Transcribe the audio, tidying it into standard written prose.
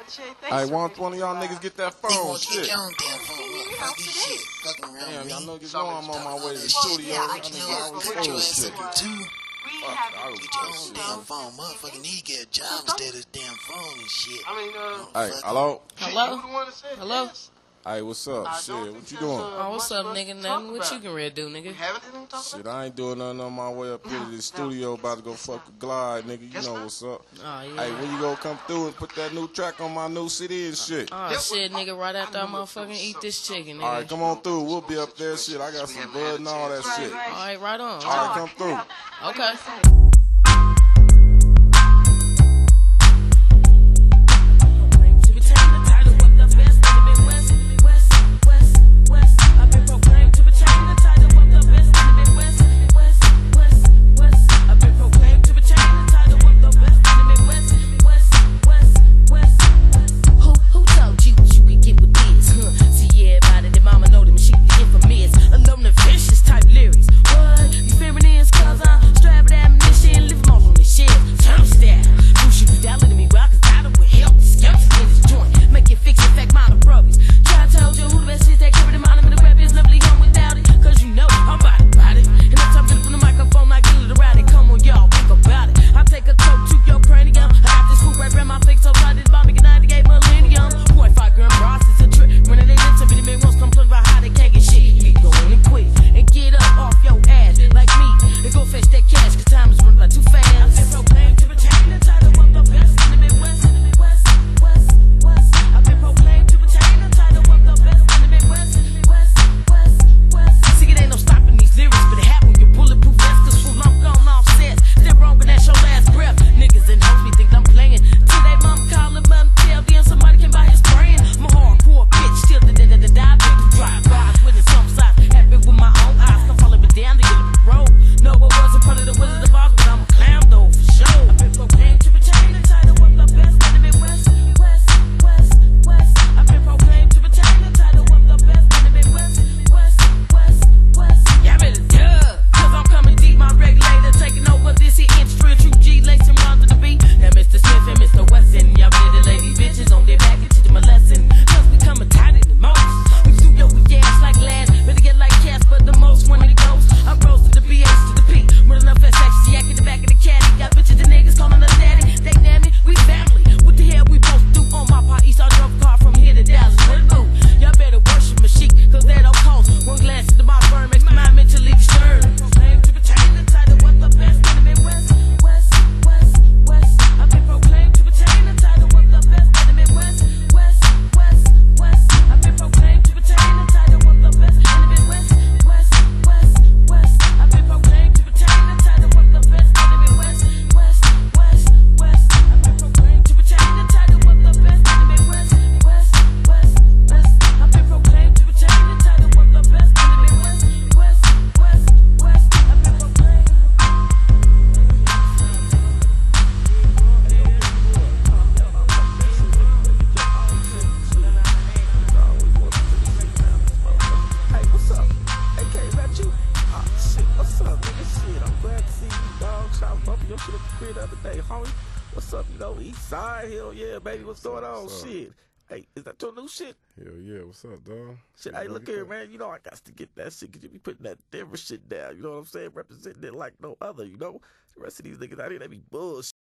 Hey, why don't one of y'all niggas get that phone? Shit. Get your own damn phone. Fuck this shit. Fucking around Damn, with y'all me. niggas know I'm on my way to the studio. Y'all niggas always Put your doing ass shit. up too. Fuck, I was Get your own damn phone. Motherfucker need to get a job instead of this damn phone and shit. Hey, hello? Hello? Hey, what's up? Shit, what you doing? Oh, what's up, nigga? Nothing. What you can really do, nigga? Shit, I ain't doing nothing on my way up here to the studio. About to go fuck a Glide, nigga. You know what's up. Oh, yeah. Hey, when you gonna come through and put that new track on my new CD and shit? Oh, shit, nigga, right after I motherfucking eat this chicken, nigga. Alright, come on through. We'll be up there, shit. I got some bud and all that shit. Alright, right on. Alright, come through. Okay. What's up, East Side? Hell yeah, baby. What's going on? Shit. Hey, is that your new shit? Hell yeah, what's up, dog? Shit, hey, look here, man. I got to get that shit because you be putting that Denver shit down. You know what I'm saying? Representing it like no other, The rest of these niggas out here, they be bullshit.